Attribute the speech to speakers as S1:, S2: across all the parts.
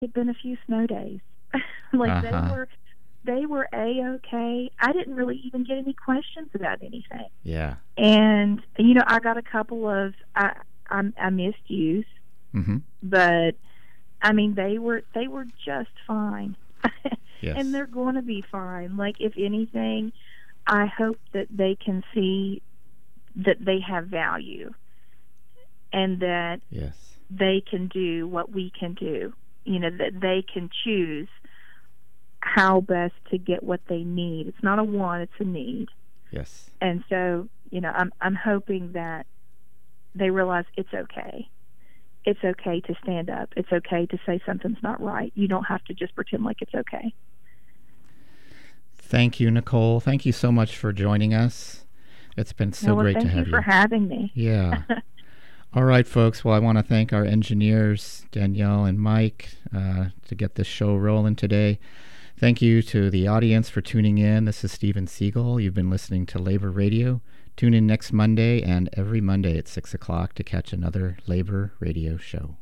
S1: It'd been a few snow days. Like they were A-okay. I didn't really even get any questions about anything.
S2: Yeah.
S1: And I got a couple of I missed yous, but I mean they were just fine.
S2: Yes.
S1: And they're going to be fine. Like, if anything, I hope that they can see that they have value, and that they can do what we can do. That they can choose how best to get what they need. It's not a want, it's a need.
S2: Yes.
S1: And so, I'm hoping that they realize it's okay. It's okay to stand up. It's okay to say something's not right. You don't have to just pretend like it's okay.
S2: Thank you, Nicole. Thank you so much for joining us. It's been so great to have you.
S1: Thank you for having me.
S2: Yeah. All right, folks. Well, I want to thank our engineers, Danielle and Mike, to get this show rolling today. Thank you to the audience for tuning in. This is Steven Siegel. You've been listening to Labor Radio. Tune in next Monday and every Monday at 6 o'clock to catch another Labor Radio show.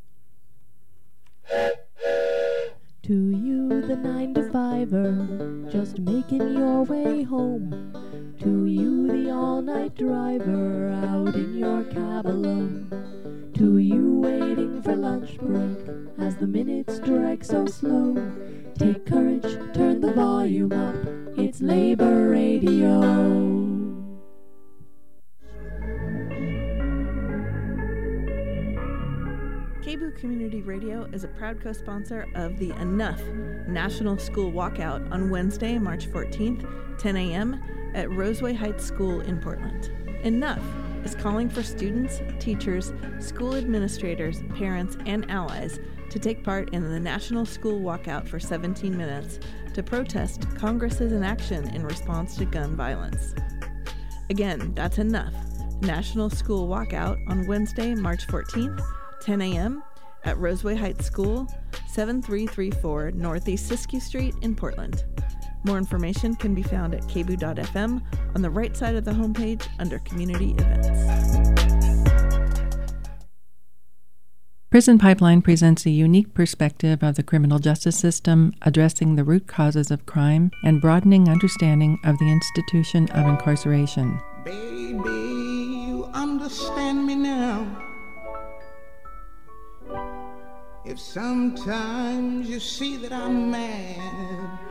S3: To you, the 9-to-5er, just making your way home. To you, the all-night driver, out in your cab alone. To you, waiting for lunch break, as the minutes drag so slow. Take courage, turn the volume up, it's Labor Radio.
S4: KBOO Community Radio is a proud co-sponsor of the Enough National School Walkout on Wednesday, March 14th, 10 a.m. at Roseway Heights School in Portland. Enough is calling for students, teachers, school administrators, parents, and allies to take part in the National School Walkout for 17 minutes to protest Congress's inaction in response to gun violence. Again, that's Enough National School Walkout on Wednesday, March 14th, 10 a.m. at Roseway Heights School, 7334 Northeast Siskiyou Street in Portland. More information can be found at kboo.fm on the right side of the homepage under Community Events.
S5: Prison Pipeline presents a unique perspective of the criminal justice system, addressing the root causes of crime and broadening understanding of the institution of incarceration.
S6: Baby, you understand me now. If sometimes you see that I'm mad,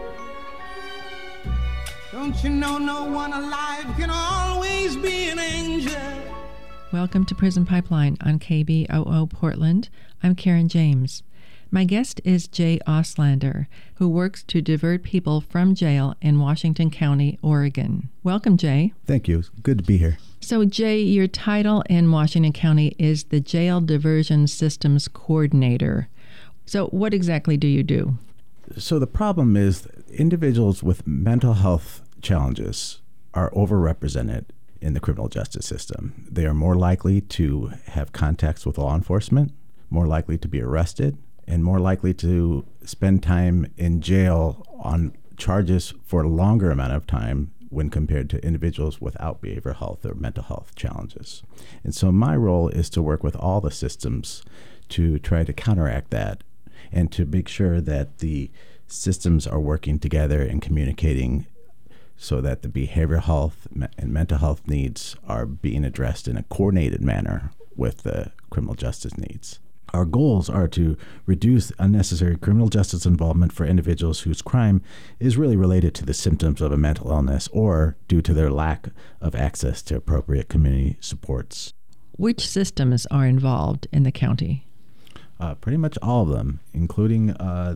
S6: don't you know no one alive can always be an angel?
S5: Welcome to Prison Pipeline on KBOO Portland. I'm Karen James. My guest is Jay Oslander, who works to divert people from jail in Washington County, Oregon. Welcome, Jay.
S7: Thank you. Good to be here.
S5: So, Jay, your title in Washington County is the Jail Diversion Systems Coordinator. So what exactly do you do?
S7: So the problem is individuals with mental health challenges are overrepresented in the criminal justice system. They are more likely to have contacts with law enforcement, more likely to be arrested, and more likely to spend time in jail on charges for a longer amount of time when compared to individuals without behavioral health or mental health challenges. And so my role is to work with all the systems to try to counteract that and to make sure that the systems are working together and communicating so that the behavioral health and mental health needs are being addressed in a coordinated manner with the criminal justice needs. Our goals are to reduce unnecessary criminal justice involvement for individuals whose crime is really related to the symptoms of a mental illness or due to their lack of access to appropriate community supports.
S5: Which systems are involved in the county?
S7: Pretty much all of them, including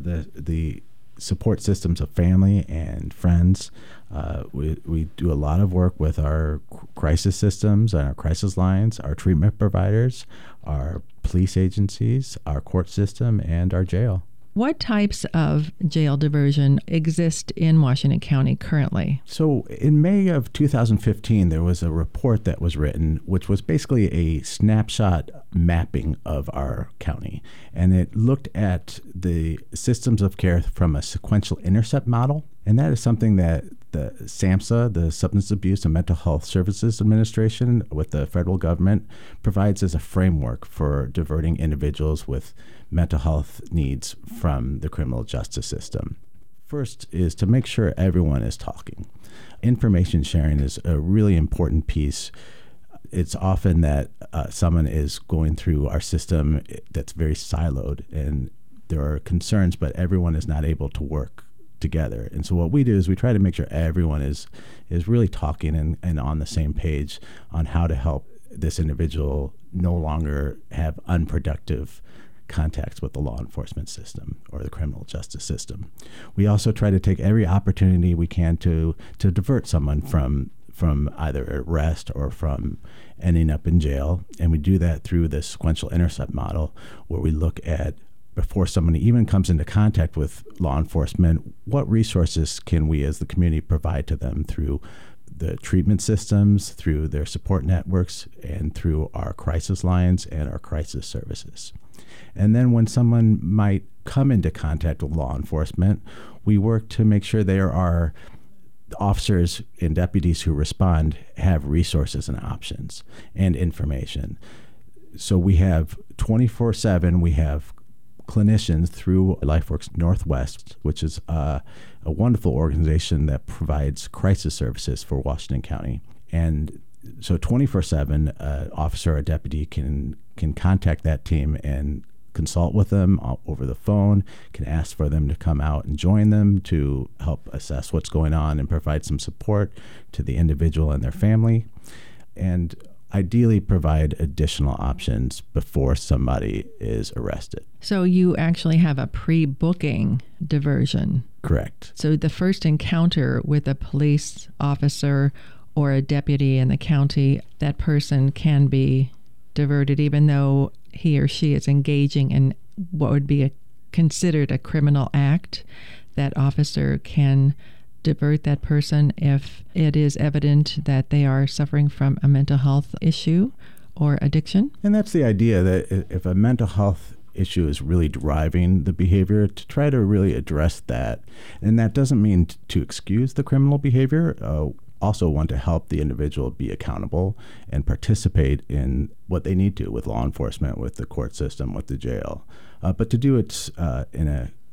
S7: the support systems of family and friends. We do a lot of work with our crisis systems and our crisis lines, our treatment providers, our police agencies, our court system, and our jail.
S5: What types of jail diversion exist in Washington County currently?
S7: So in May of 2015, there was a report that was written, which was basically a snapshot mapping of our county. And it looked at the systems of care from a sequential intercept model. And that is something that The SAMHSA, the Substance Abuse and Mental Health Services Administration with the federal government, provides as a framework for diverting individuals with mental health needs from the criminal justice system. First is to make sure everyone is talking. Information sharing is a really important piece. It's often that someone is going through our system that's very siloed, and there are concerns, but everyone is not able to work together. And so what we do is we try to make sure everyone is really talking and on the same page on how to help this individual no longer have unproductive contacts with the law enforcement system or the criminal justice system. We also try to take every opportunity we can to divert someone from either arrest or from ending up in jail. And we do that through the sequential intercept model, where we look at, before someone even comes into contact with law enforcement, what resources can we as the community provide to them through the treatment systems, through their support networks, and through our crisis lines and our crisis services. And then when someone might come into contact with law enforcement, we work to make sure there are officers and deputies who respond have resources and options and information. So we have 24/7, we have clinicians through LifeWorks Northwest, which is a wonderful organization that provides crisis services for Washington County. And so 24/7, an officer or deputy can contact that team and consult with them over the phone, can ask for them to come out and join them to help assess what's going on and provide some support to the individual and their family, and ideally provide additional options before somebody is arrested.
S5: So you actually have a pre-booking diversion.
S7: Correct.
S5: So the first encounter with a police officer or a deputy in the county, that person can be diverted even though he or she is engaging in what would be considered a criminal act. That officer can divert that person if it is evident that they are suffering from a mental health issue or addiction.
S7: And that's the idea, that if a mental health issue is really driving the behavior, to try to really address that. And that doesn't mean to excuse the criminal behavior. Also want to help the individual be accountable and participate in what they need to with law enforcement, with the court system, with the jail, but to do it in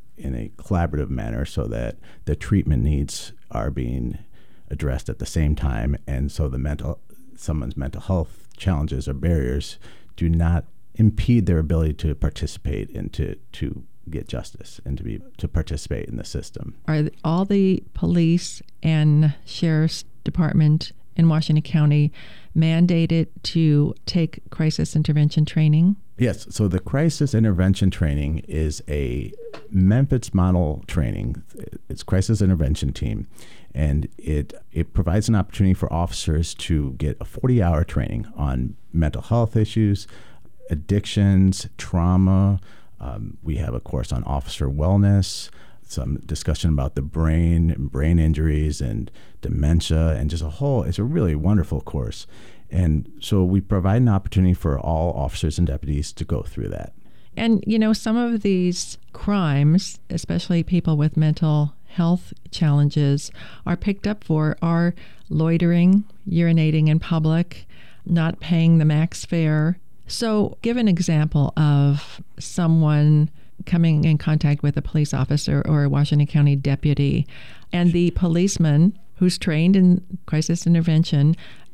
S7: a collaborative manner so that the treatment needs are being addressed at the same time, and so someone's mental health challenges or barriers do not impede their ability to participate and to get justice and to participate in the system.
S5: Are all the police and sheriff's department in Washington County mandated to take crisis intervention training?
S7: Yes. So the crisis intervention training is a Memphis model training. It's crisis intervention team, and it provides an opportunity for officers to get a 40-hour training on mental health issues, addictions, trauma. We have a course on officer wellness, some discussion about the brain injuries and dementia, and just it's a really wonderful course. And so we provide an opportunity for all officers and deputies to go through that.
S5: And, some of these crimes, especially people with mental health challenges, are picked up for are loitering, urinating in public, not paying the max fare. So give an example of someone coming in contact with a police officer or a Washington County deputy, and the policeman who's trained in crisis intervention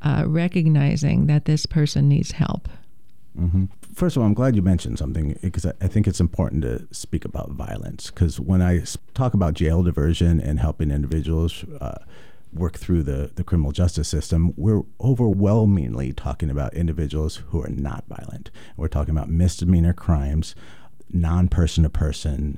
S5: recognizing that this person needs help.
S7: Mm-hmm. First of all, I'm glad you mentioned something, because I think it's important to speak about violence, because when I talk about jail diversion and helping individuals work through the criminal justice system, we're overwhelmingly talking about individuals who are not violent. We're talking about misdemeanor crimes, non-person-to-person,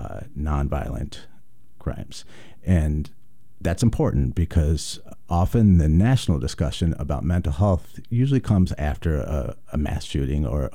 S7: non-violent crimes. And that's important because often the national discussion about mental health usually comes after a mass shooting or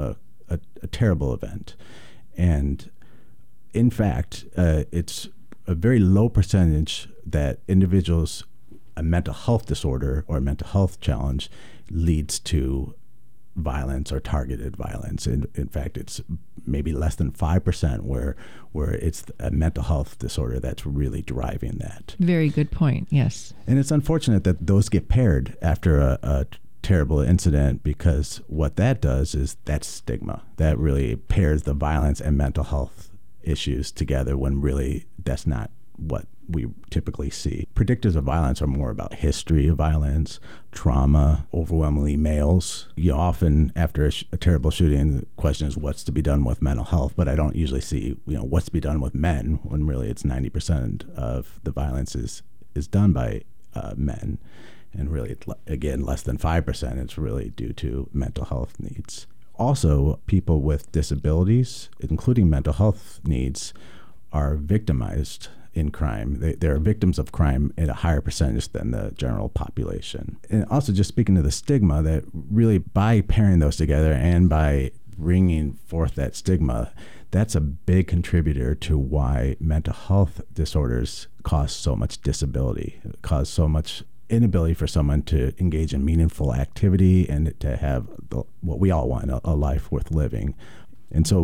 S7: a terrible event. And in fact, it's a very low percentage that individuals, a mental health disorder or a mental health challenge leads to violence or targeted violence. In fact, it's maybe less than 5% where it's a mental health disorder that's really driving that.
S5: Very good point, yes.
S7: And it's unfortunate that those get paired after a terrible incident, because what that does is that stigma that really pairs the violence and mental health issues together, when really that's not what we typically see. Predictors of violence are more about history of violence, trauma, overwhelmingly males. You know, often after a terrible shooting, the question is what's to be done with mental health, but I don't usually see, what's to be done with men, when really it's 90% of the violence is done by men. And really, again, less than 5%, it's really due to mental health needs. Also, people with disabilities, including mental health needs, are victimized in crime. They're victims of crime at a higher percentage than the general population. And also, just speaking to the stigma, that really by pairing those together and by bringing forth that stigma, that's a big contributor to why mental health disorders cause so much disability, cause so much inability for someone to engage in meaningful activity and to have what we all want, a life worth living. And so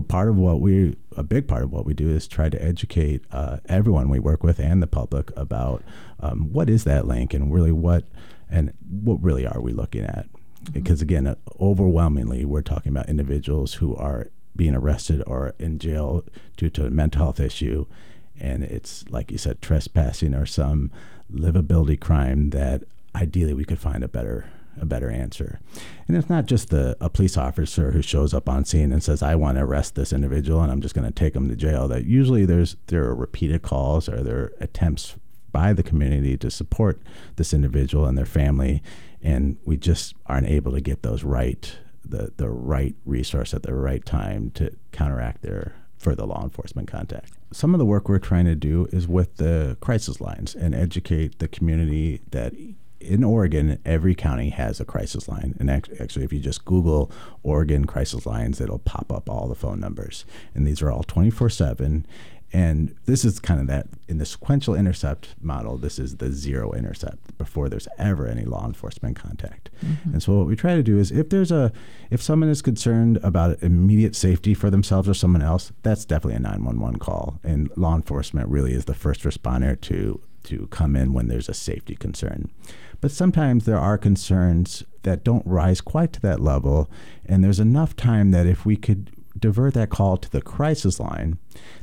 S7: a big part of what we do is try to educate everyone we work with and the public about what is that link, and really what really are we looking at? Because again, overwhelmingly, we're talking about individuals who are being arrested or in jail due to a mental health issue. And it's, like you said, trespassing or some livability crime that ideally we could find a better answer. And it's not just a police officer who shows up on scene and says, I want to arrest this individual and I'm just going to take them to jail. That usually there are repeated calls, or there are attempts by the community to support this individual and their family, and we just aren't able to get those the right resource at the right time to counteract their further law enforcement contact. Some of the work we're trying to do is with the crisis lines and educate the community that in Oregon, every county has a crisis line. And actually, if you just Google Oregon crisis lines, it'll pop up all the phone numbers. And these are all 24/7. And this is kind of that, in the sequential intercept model, this is the zero intercept before there's ever any law enforcement contact. Mm-hmm. And so what we try to do is if someone is concerned about immediate safety for themselves or someone else, that's definitely a 911 call. And law enforcement really is the first responder to come in when there's a safety concern. But sometimes there are concerns that don't rise quite to that level, and there's enough time that if we could divert that call to the crisis line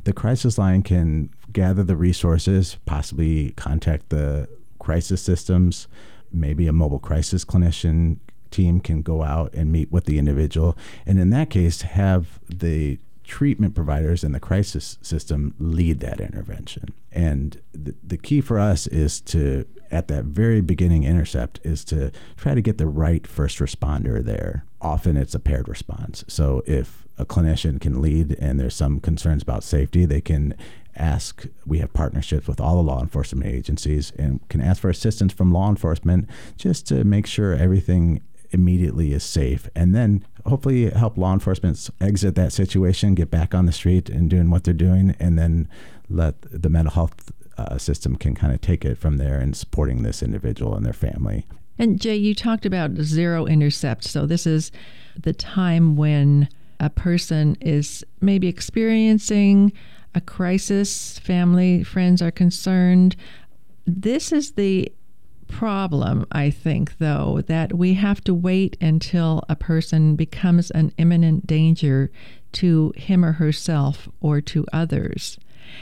S7: can gather the resources, possibly contact the crisis systems, maybe a mobile crisis clinician team can go out and meet with the individual, and in that case have the treatment providers in the crisis system lead that intervention. And the key for us is to, at that very beginning intercept, is to try to get the right first responder there. Often it's a paired response. So if a clinician can lead and there's some concerns about safety, they can ask. We have partnerships with all the law enforcement agencies and can ask for assistance from law enforcement just to make sure everything immediately is safe, and then hopefully help law enforcement exit that situation, get back on the street and doing what they're doing, and then let the mental health system can kind of take it from there and supporting this individual and their family.
S5: And Jay, you talked about zero intercept. So this is the time when a person is maybe experiencing a crisis, family, friends are concerned. This is the problem, I think, though, that we have to wait until a person becomes an imminent danger to him or herself or to others.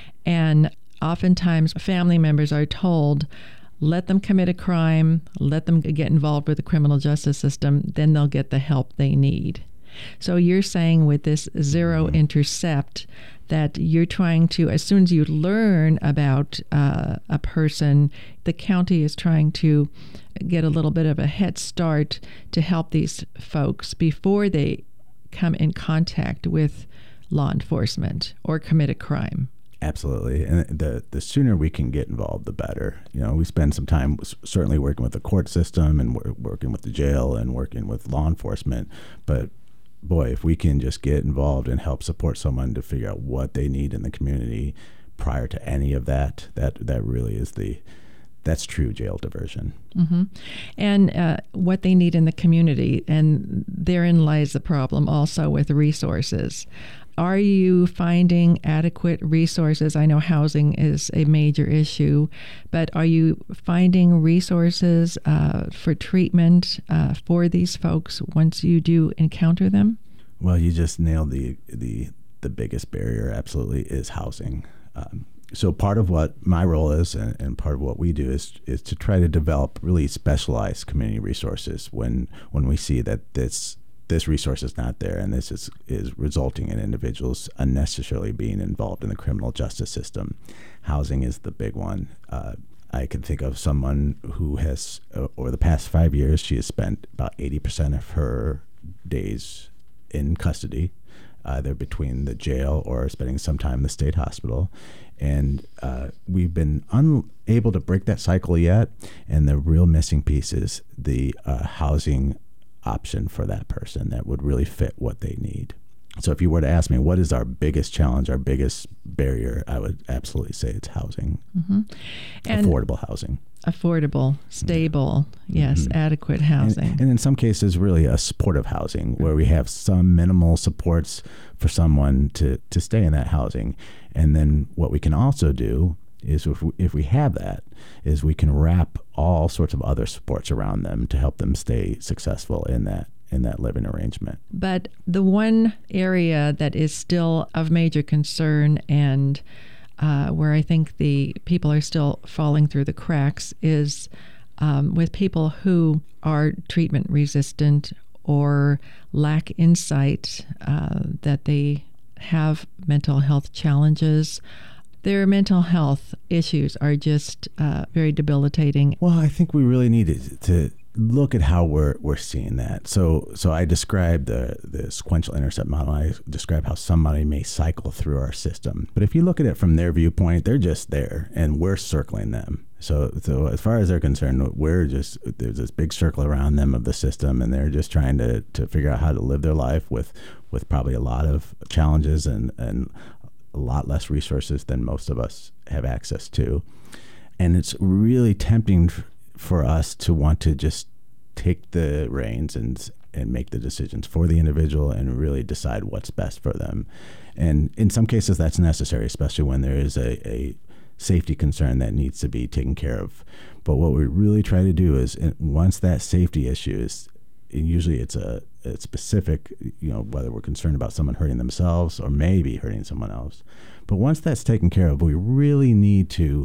S5: And oftentimes family members are told, let them commit a crime, let them get involved with the criminal justice system, then they'll get the help they need. So you're saying with this zero intercept that you're trying to, as soon as you learn about a person, the county is trying to get a little bit of a head start to help these folks before they come in contact with law enforcement or commit a crime.
S7: Absolutely. And the sooner we can get involved, the better. You know, we spend some time certainly working with the court system and working with the jail and working with law enforcement. But boy, if we can just get involved and help support someone to figure out what they need in the community prior to any of that really is that's true jail diversion.
S5: Mm-hmm. And what they need in the community, and therein lies the problem also with resources. Are you finding adequate resources? I know housing is a major issue, but are you finding resources for treatment for these folks once you do encounter them?
S7: Well, you just nailed the biggest barrier, absolutely, is housing. So part of what my role is and part of what we do is to try to develop really specialized community resources when we see that this resource is not there, and this is resulting in individuals unnecessarily being involved in the criminal justice system. Housing is the big one. I can think of someone who has, over the past 5 years, she has spent about 80% of her days in custody, either between the jail or spending some time in the state hospital. And we've been unable to break that cycle yet. And the real missing piece is the housing option for that person that would really fit what they need. So if you were to ask me, what is our biggest challenge, our biggest barrier, I would absolutely say it's housing.
S5: Mm-hmm. And
S7: affordable housing.
S5: Affordable, stable, yes, adequate housing.
S7: And in some cases, really a supportive housing where we have some minimal supports for someone to stay in that housing. And then what we can also do is if we have that, is we can wrap all sorts of other supports around them to help them stay successful in that living arrangement.
S5: But the one area that is still of major concern and where I think the people are still falling through the cracks is with people who are treatment resistant or lack insight that they have mental health challenges. Their mental health issues are just very debilitating.
S7: Well, I think we really need to look at how we're seeing that. So I described the sequential intercept model. I described how somebody may cycle through our system. But if you look at it from their viewpoint, they're just there, and we're circling them. So as far as they're concerned, there's this big circle around them of the system, and they're just trying to figure out how to live their life with probably a lot of challenges and a lot less resources than most of us have access to. And it's really tempting for us to want to just take the reins and make the decisions for the individual and really decide what's best for them. And in some cases that's necessary, especially when there is a safety concern that needs to be taken care of. But what we really try to do is, once that safety issue is, usually it's a specific, whether we're concerned about someone hurting themselves or maybe hurting someone else. But once that's taken care of, we really need to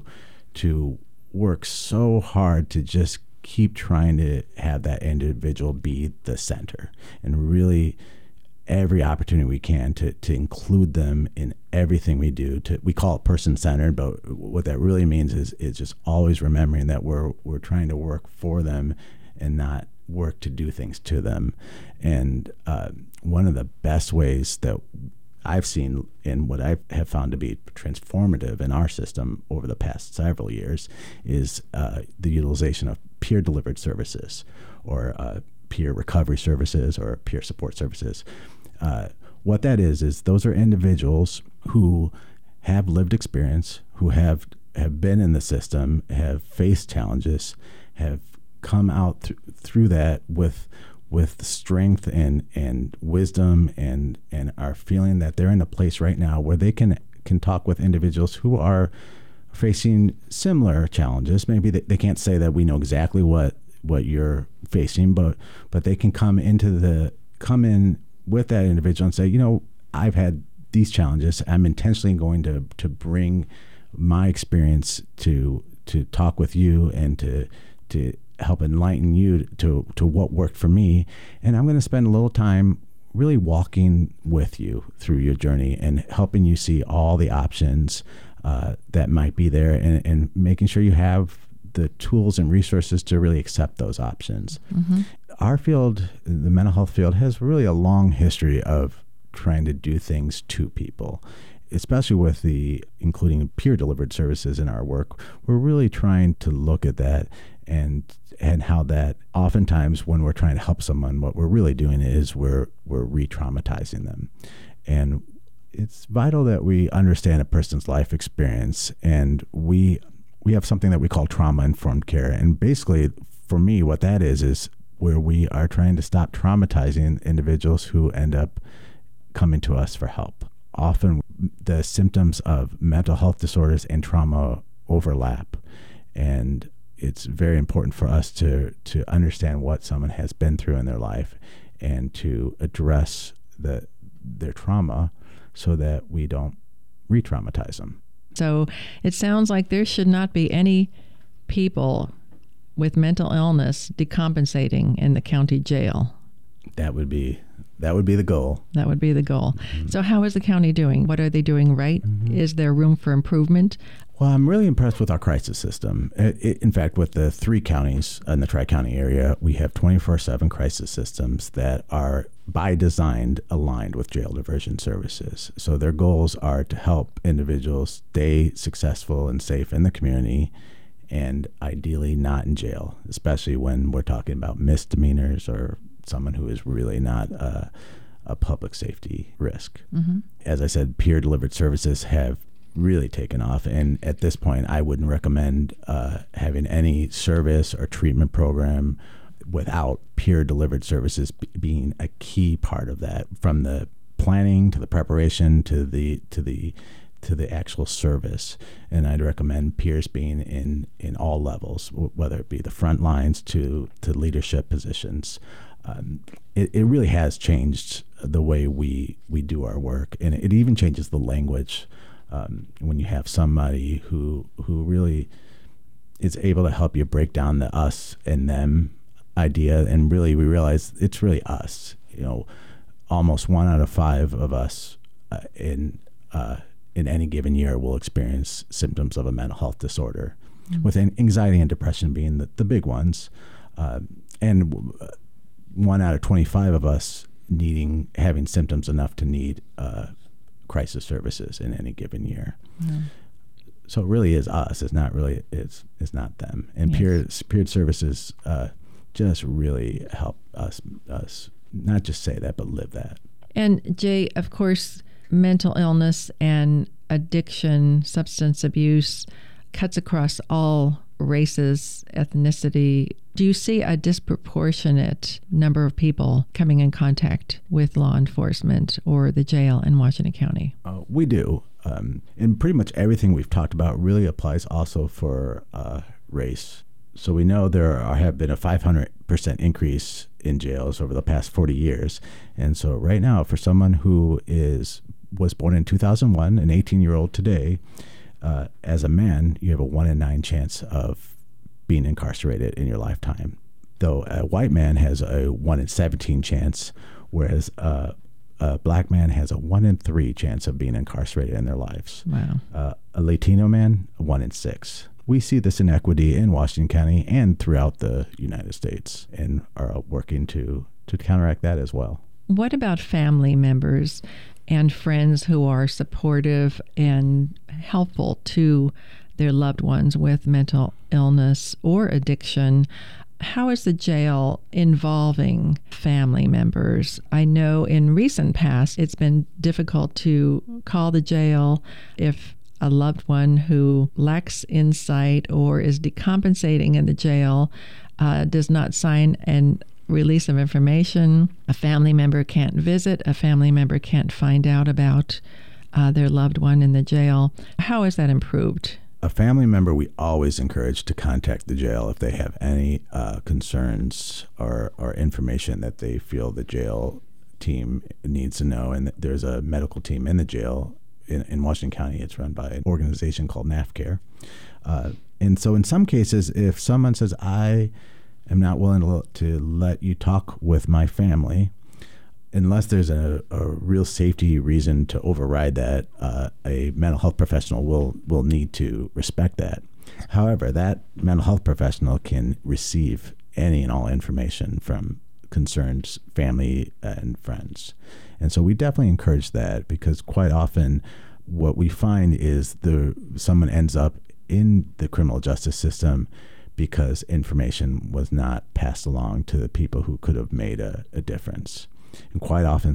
S7: work so hard to just keep trying to have that individual be the center, and really every opportunity we can to include them in everything we do. We call it person-centered, but what that really means is just always remembering that we're trying to work for them and not work to do things to them. And one of the best ways that I've seen, and what I have found to be transformative in our system over the past several years, is the utilization of peer-delivered services, or peer recovery services, or peer support services. What that is those are individuals who have lived experience, who have been in the system, have faced challenges, have come out through that with strength and wisdom, and are feeling that they're in a place right now where they can talk with individuals who are facing similar challenges. Maybe they can't say that we know exactly what you're facing, but they can come in with that individual and say, I've had these challenges. I'm intentionally going to bring my experience to talk with you and to help enlighten you to what worked for me. And I'm going to spend a little time really walking with you through your journey and helping you see all the options that might be there, and making sure you have the tools and resources to really accept those options. Mm-hmm. Our field, the mental health field, has really a long history of trying to do things to people, especially with including peer-delivered services in our work. We're really trying to look at that and how that oftentimes when we're trying to help someone, what we're really doing is we're re-traumatizing them. And it's vital that we understand a person's life experience, and we have something that we call trauma-informed care. And basically, for me, what that is where we are trying to stop traumatizing individuals who end up coming to us for help. often the symptoms of mental health disorders and trauma overlap. And it's very important for us to understand what someone has been through in their life and to address their trauma so that we don't re-traumatize them.
S5: So it sounds like there should not be any people with mental illness decompensating in the county jail.
S7: That would be the goal.
S5: That would be the goal. Mm-hmm. So how is the county doing? What are they doing right? Mm-hmm. Is there room for improvement?
S7: Well, I'm really impressed with our crisis system. In fact, with the 3 counties in the Tri-County area, we have 24/7 crisis systems that are, by design, aligned with jail diversion services. So their goals are to help individuals stay successful and safe in the community, and ideally not in jail, especially when we're talking about misdemeanors or someone who is really not a public safety risk. Mm-hmm. As I said, peer-delivered services have really taken off, and at this point, I wouldn't recommend having any service or treatment program without peer-delivered services being a key part of that, from the planning to the preparation to the actual service. And I'd recommend peers being in all levels, whether it be the front lines to leadership positions. It really has changed the way we do our work, and it even changes the language when you have somebody who really is able to help you break down the us and them idea, and really we realize it's really us. Almost 1 out of 5 of us in any given year will experience symptoms of a mental health disorder, with anxiety and depression being the big ones, and 1 out of 25 of us having symptoms enough to need crisis services in any given year. Mm. So it really is us. It's not really it's not them. And yes. peer services just really help us not just say that, but live that.
S5: And Jay, of course, mental illness and addiction, substance abuse cuts across all races, ethnicity. Do you see a disproportionate number of people coming in contact with law enforcement or the jail in Washington County?
S7: We do. And pretty much everything we've talked about really applies also for race. So we know there have been a 500% increase in jails over the past 40 years. And so right now, for someone who was born in 2001, an 18-year-old today, as a man, you have a 1 in 9 chance of being incarcerated in your lifetime. Though a white man has a 1 in 17 chance, whereas a black man has a 1 in 3 chance of being incarcerated in their lives.
S5: Wow.
S7: A Latino man, a 1 in 6. We see this inequity in Washington County and throughout the United States, and are working to counteract that as well.
S5: What about family members and friends who are supportive and helpful to their loved ones with mental illness or addiction? How is the jail involving family members? I know in recent past it's been difficult to call the jail if a loved one who lacks insight or is decompensating in the jail does not sign an release of information. A family member can't visit. A family member can't find out about their loved one in the jail. How is that improved?
S7: A family member we always encourage to contact the jail if they have any concerns or information that they feel the jail team needs to know. And there's a medical team in the jail in Washington County. It's run by an organization called NAFCARE. And so in some cases, if someone says, I am not willing to let you talk with my family, unless there's a real safety reason to override that, a mental health professional will need to respect that. However, that mental health professional can receive any and all information from concerned family and friends. And so we definitely encourage that, because quite often what we find is someone ends up in the criminal justice system because information was not passed along to the people who could have made a difference. And quite often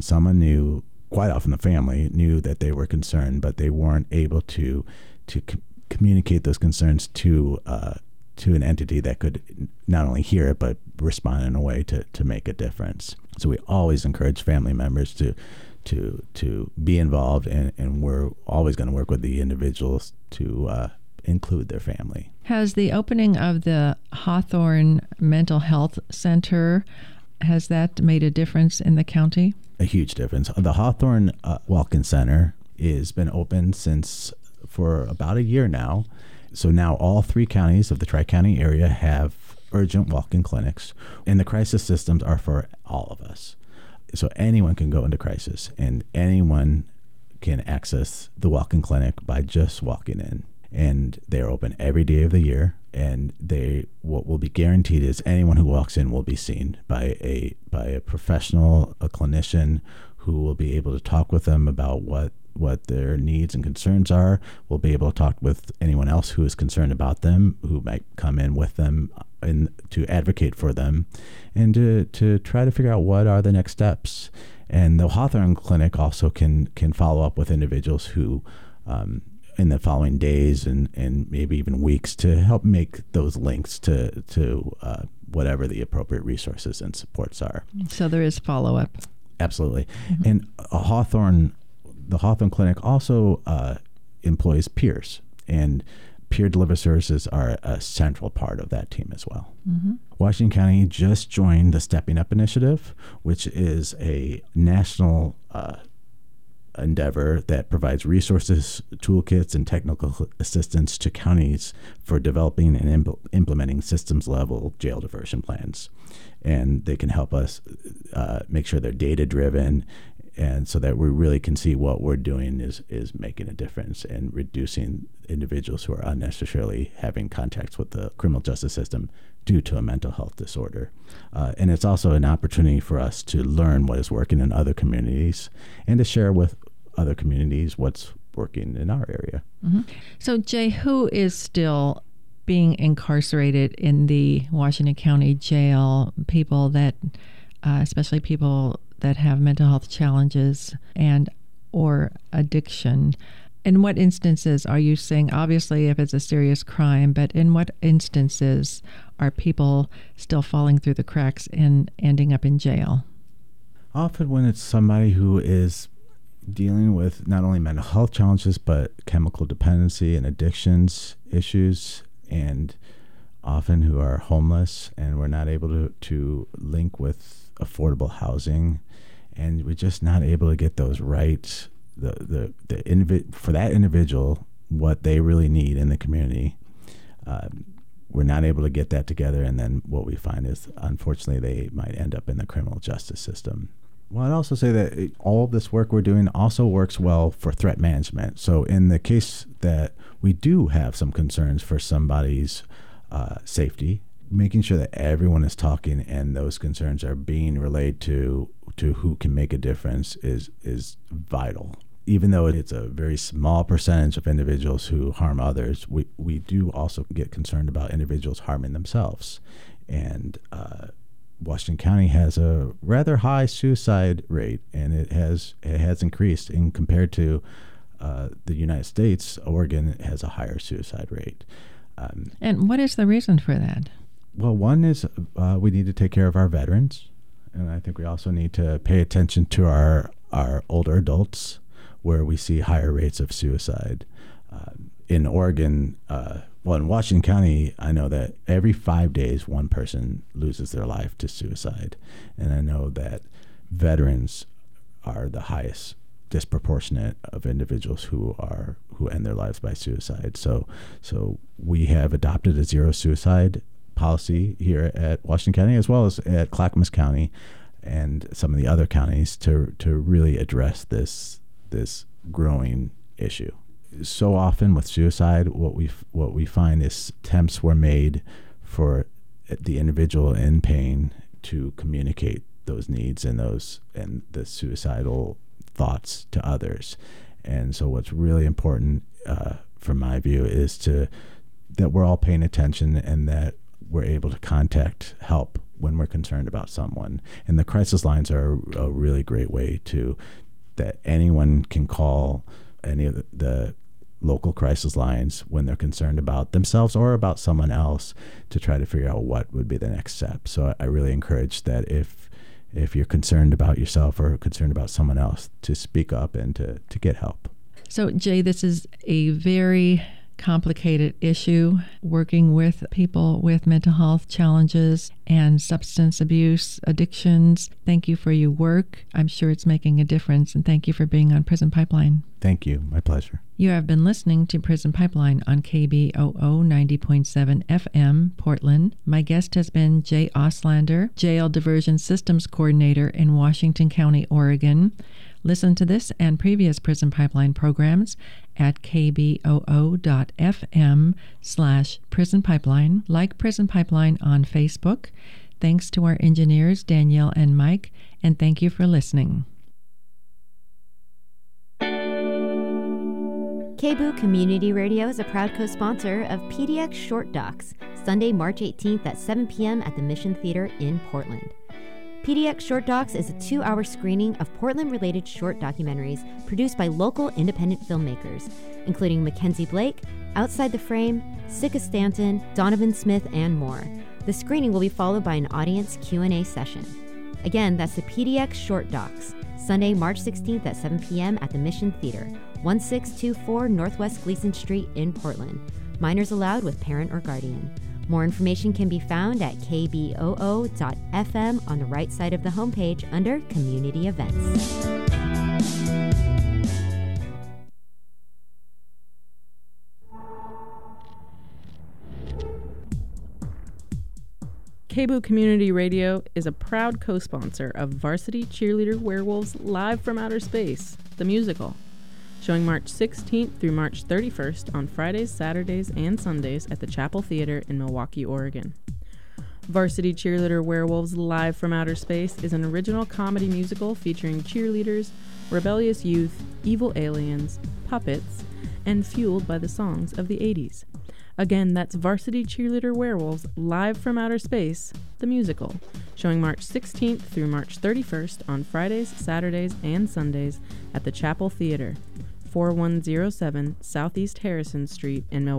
S7: the family knew that they were concerned, but they weren't able to communicate those concerns to an entity that could not only hear it, but respond in a way to make a difference. So we always encourage family members to to be involved, and we're always going to work with the individuals to include their family.
S5: Has the opening of the Hawthorne Mental Health Center, has that made a difference in the county?
S7: A huge difference. The Hawthorne Walk-In Center has been open for about a year now. So now all 3 counties of the Tri-County area have urgent walk-in clinics, and the crisis systems are for all of us. So anyone can go into crisis, and anyone can access the walk-in clinic by just walking in. And they're open every day of the year, and what will be guaranteed is anyone who walks in will be seen by a professional, a clinician, who will be able to talk with them about what their needs and concerns are. We'll be able to talk with anyone else who is concerned about them, who might come in with them and to advocate for them, and to try to figure out what are the next steps. And the Hawthorne Clinic also can follow up with individuals who in the following days and maybe even weeks to help make those links to whatever the appropriate resources and supports are.
S5: So there is follow-up.
S7: Absolutely. Mm-hmm. And the Hawthorne Clinic also employs peers, and peer delivery services are a central part of that team as well. Mm-hmm. Washington County just joined the Stepping Up Initiative, which is a national endeavor that provides resources, toolkits, and technical assistance to counties for developing and implementing systems-level jail diversion plans. And they can help us make sure they're data-driven, and so that we really can see what we're doing is making a difference and reducing individuals who are unnecessarily having contacts with the criminal justice system due to a mental health disorder. And it's also an opportunity for us to learn what is working in other communities and to share with other communities what's working in our area.
S5: Mm-hmm. So, Jay, who is still being incarcerated in the Washington County Jail? People that, especially people that have mental health challenges and or addiction. In what instances are you saying, obviously if it's a serious crime, but in what instances are people still falling through the cracks and ending up in jail?
S7: Often when it's somebody who is dealing with not only mental health challenges, but chemical dependency and addictions issues, and often who are homeless, and we're not able to link with affordable housing, and we're just not able to get those right, for that individual, what they really need in the community. We're not able to get that together, and then what we find is, unfortunately, they might end up in the criminal justice system. Well, I'd also say that all of this work we're doing also works well for threat management. So in the case that we do have some concerns for somebody's safety, making sure that everyone is talking and those concerns are being relayed to who can make a difference is vital. Even though it's a very small percentage of individuals who harm others, we do also get concerned about individuals harming themselves. And Washington County has a rather high suicide rate, and it has increased. And compared to the United States, Oregon has a higher suicide rate.
S5: And what is the reason for that?
S7: Well, one is we need to take care of our veterans, and I think we also need to pay attention to our older adults, where we see higher rates of suicide. In Oregon, in Washington County, I know that every 5 days, one person loses their life to suicide. And I know that veterans are the highest disproportionate of individuals who end their lives by suicide. So we have adopted a zero suicide policy here at Washington County, as well as at Clackamas County and some of the other counties, to really address this growing issue. So often with suicide, what we find is attempts were made for the individual in pain to communicate those needs and the suicidal thoughts to others. And so what's really important from my view is that we're all paying attention, and that we're able to contact help when we're concerned about someone. And the crisis lines are a really great way that anyone can call any of the local crisis lines when they're concerned about themselves or about someone else, to try to figure out what would be the next step. So I really encourage that if if you're concerned about yourself or concerned about someone else, to speak up and to get help.
S5: So, Jay, this is a very complicated issue, working with people with mental health challenges and substance abuse addictions. Thank you for your work. I'm sure it's making a difference, and thank you for being on Prison Pipeline.
S7: Thank you. My pleasure.
S5: You have been listening to Prison Pipeline on KBOO 90.7 FM, Portland. My guest has been Jay Auslander, Jail Diversion Systems Coordinator in Washington County, Oregon. Listen to this and previous Prison Pipeline programs at kboo.fm/Prison Pipeline. Like Prison Pipeline on Facebook. Thanks to our engineers, Danielle and Mike, and thank you for listening.
S8: KBOO Community Radio is a proud co-sponsor of PDX Short Docs, Sunday, March 18th at 7 p.m. at the Mission Theater in Portland. PDX Short Docs is a 2-hour screening of Portland-related short documentaries produced by local independent filmmakers, including Mackenzie Blake, Outside the Frame, Sika Stanton, Donovan Smith, and more. The screening will be followed by an audience Q&A session. Again, that's the PDX Short Docs, Sunday, March 16th at 7 p.m. at the Mission Theater, 1624 Northwest Gleason Street in Portland. Minors allowed with parent or guardian. More information can be found at kboo.fm on the right side of the homepage under Community Events.
S4: KBOO Community Radio is a proud co-sponsor of Varsity Cheerleader Werewolves Live from Outer Space, the musical, showing March 16th through March 31st on Fridays, Saturdays, and Sundays at the Chapel Theater in Milwaukee, Oregon. Varsity Cheerleader Werewolves Live from Outer Space is an original comedy musical featuring cheerleaders, rebellious youth, evil aliens, puppets, and fueled by the songs of the 80s. Again, that's Varsity Cheerleader Werewolves Live from Outer Space, the musical, showing March 16th through March 31st on Fridays, Saturdays, and Sundays at the Chapel Theater, 4107 Southeast Harrison Street in Milwaukee.